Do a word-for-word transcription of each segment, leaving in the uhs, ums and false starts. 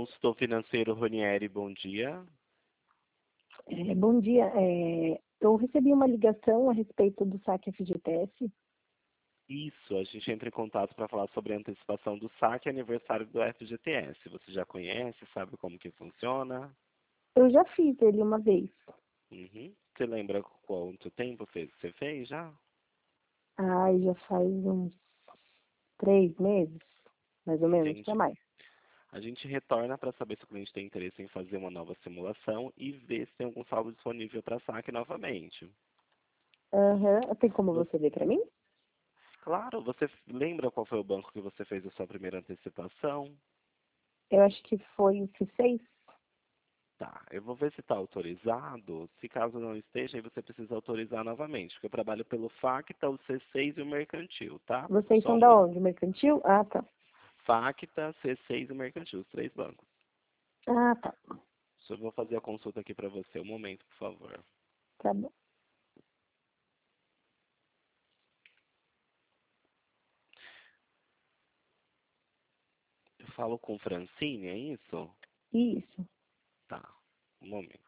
Consultor financeiro Ronieri, bom dia. É, bom dia. É, eu recebi uma ligação a respeito do saque F G T S. Isso, a gente entra em contato para falar sobre a antecipação do saque e aniversário do F G T S. Você já conhece, sabe como que funciona? Eu já fiz ele uma vez. Uhum. Você lembra quanto tempo fez? Você fez já? Ai, já faz uns três meses, mais ou menos, para Entendi. mais. A gente retorna para saber se o cliente tem interesse em fazer uma nova simulação e ver se tem algum saldo disponível para saque novamente. Aham. Tem como Você- você ver para mim? Claro, você lembra qual foi o banco que você fez a sua primeira antecipação? Eu acho que foi o C seis. Tá, eu vou ver se está autorizado. Se caso não esteja, aí você precisa autorizar novamente, porque eu trabalho pelo Facta, o C seis e o Mercantil, tá? Vocês Só são um da momento. onde? Mercantil? Ah, tá. Facta, C seis e Mercantil, os três bancos. Ah, tá. Só vou fazer a consulta aqui para você. Um momento, por favor. Tá bom. Eu falo com Francine, é isso? Isso. Tá, um momento.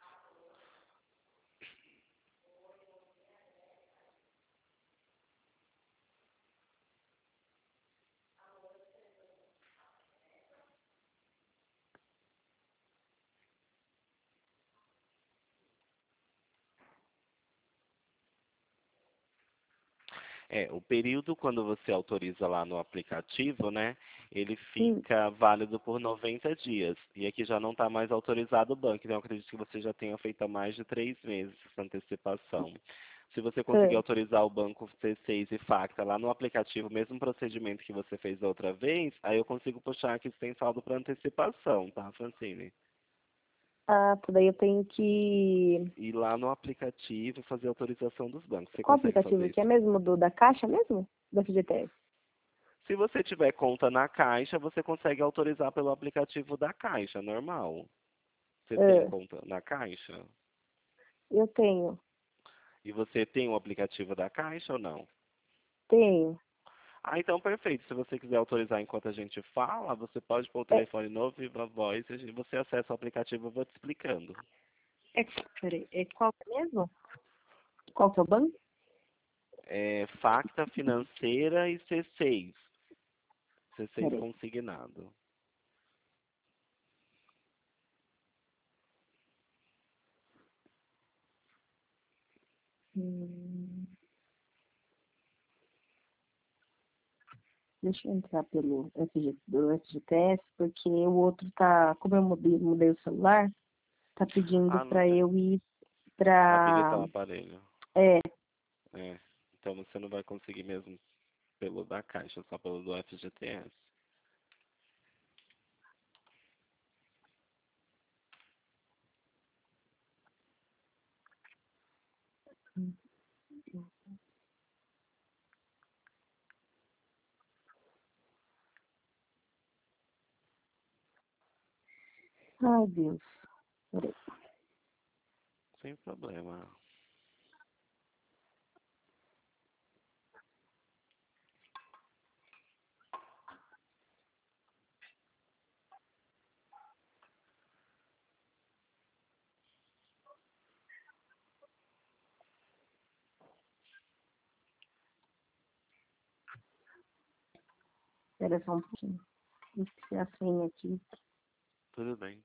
É, o período quando você autoriza lá no aplicativo, né, ele Hum. fica válido por noventa dias. E aqui já não está mais autorizado o banco, então eu acredito que você já tenha feito há mais de três meses essa antecipação. Se você conseguir Ah, autorizar o banco C seis e Facta lá no aplicativo, mesmo procedimento que você fez da outra vez, aí eu consigo puxar que isso tem saldo para antecipação, tá, Francine? ah, tá. Daí eu tenho que... Ir lá no aplicativo e fazer a autorização dos bancos. Você Qual consegue aplicativo fazer que é isso? mesmo? Do da Caixa mesmo? Do F G T S? Se você tiver conta na Caixa, você consegue autorizar pelo aplicativo da Caixa, normal. Você tem Ah, conta na Caixa? eu tenho. E você tem o aplicativo da Caixa ou não? Tenho. Ah, então perfeito. Se você quiser autorizar enquanto a gente fala, você pode pôr o É, telefone no Viva Voz e você acessa o aplicativo, eu vou te explicando. é, peraí, é qual que é mesmo? Qual que é o banco? É Facta Financeira e C seis. C seis Peraí. consignado. Hum, deixa eu entrar pelo F G, do F G T S, porque o outro tá, como eu mudei, mudei o celular, tá pedindo Ah, não pra tem. eu ir pra... Habilitar o aparelho. É, É. Então você não vai conseguir mesmo pelo da Caixa, só pelo do F G T S. ai Deus, peraí. Sem problema. Espera só um pouquinho. Eu esqueci a senha aqui. Tudo bem.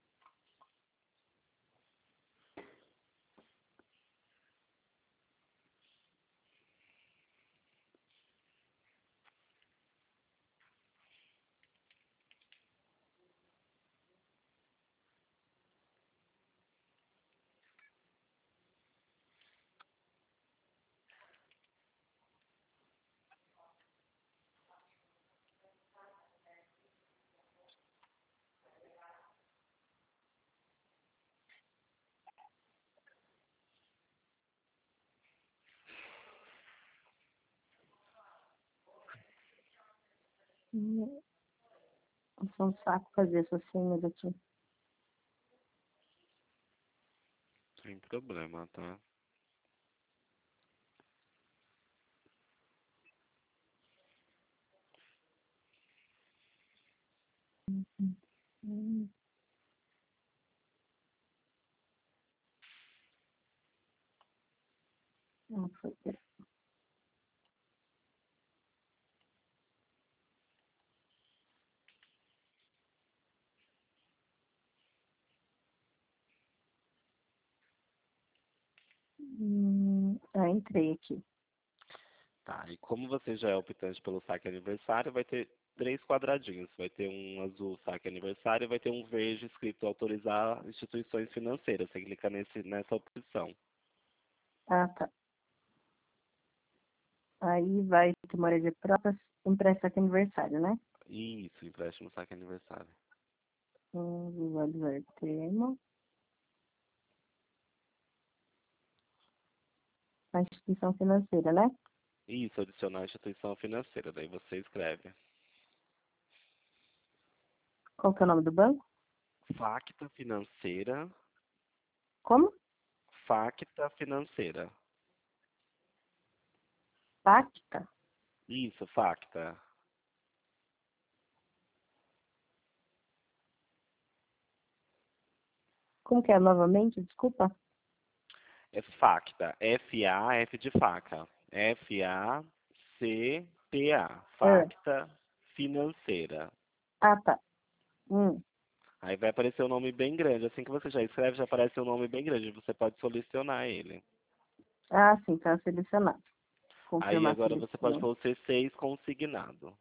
Hum, é um saco fazer essas senhas aqui. Sem problema, tá? Hum. Não foi. Hum, ah, entrei aqui. Tá, e como você já é optante pelo saque aniversário, vai ter três quadradinhos. Vai ter um azul saque aniversário e vai ter um verde escrito autorizar instituições financeiras. Você clica nesse, nessa opção. Ah, tá. Aí vai ter moradia própria, empresta aqui aniversário, né? Isso, empréstimo saque aniversário. Hum, visualizar termo. A instituição financeira, né? Isso, adicionar instituição financeira. Daí você escreve Qual que é o nome do banco? Facta Financeira, Como? Facta Financeira. Pacta? Isso, Facta. Como que é novamente? Desculpa. É Facta, F A, F de faca. F A C T A, Ah, Facta Financeira. ah, tá. Hum. Aí vai aparecer um nome bem grande. Assim que você já escreve, já aparece um nome bem grande. Você pode selecionar ele. Ah, sim, tá selecionado. Aí Confirmar agora você pode seleção. pôr o C seis consignado.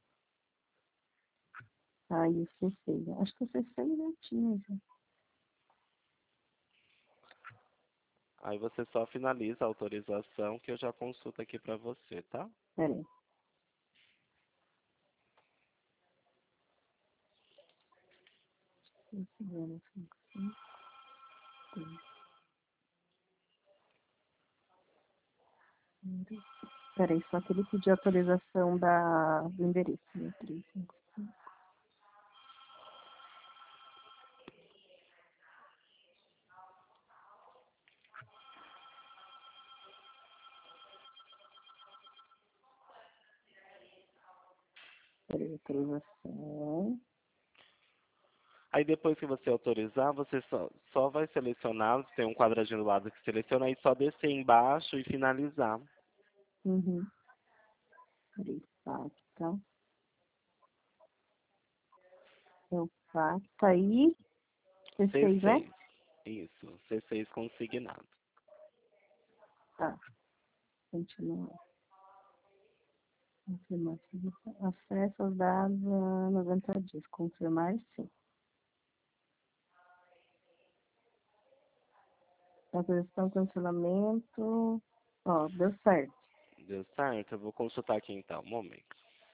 Aí o C seis. Acho que o C seis já tinha. Já. Aí você só finaliza a autorização que eu já consulto aqui para você, tá? Pera aí. cinco, zero, cinco, cinco, três. Pera aí, só que ele pediu autorização da, do endereço. Né? três, cinco, cinco. Pera aí, autorização. Aí depois que você autorizar, você só, só vai selecionar, tem um quadradinho do lado que seleciona, aí só descer embaixo e finalizar. Uhum. Pera aí, pacta. É o pacta aí. C seis, né? C seis. Isso, C seis consignado. Tá. Continua. Confirmar. Acesso aos dados a noventa dias. Confirmar, sim. Autorização, cancelamento. Ó, deu certo. Deu certo? Eu vou consultar aqui então, um momento.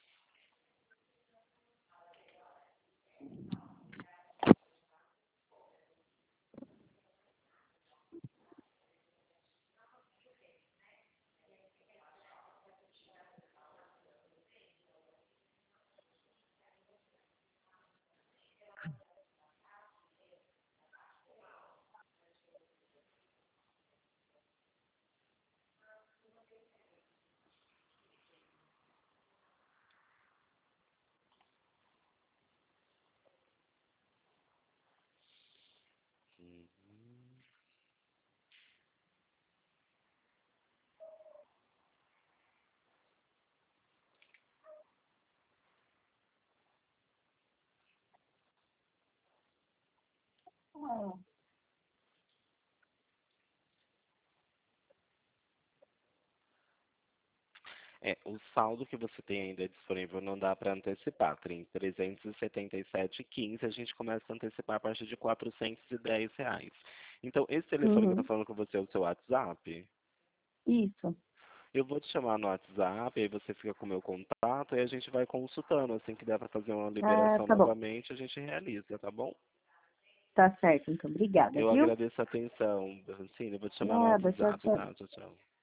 É, o saldo que você tem ainda disponível não dá para antecipar. Tem trezentos e setenta e sete e quinze, a gente começa a antecipar a partir de quatrocentos e dez reais. Então, esse telefone que eu estou Uhum. falando com você é o seu WhatsApp? Isso. Eu vou te chamar no WhatsApp, aí você fica com o meu contato e a gente vai consultando. Assim que der para fazer uma Ah, liberação tá bom. novamente, a gente realiza, tá bom? Tá certo, então. Obrigada, Eu viu? agradeço a atenção, Francine. Eu vou te chamar no Nada, tchau, WhatsApp, tchau. tá? Tchau, tchau.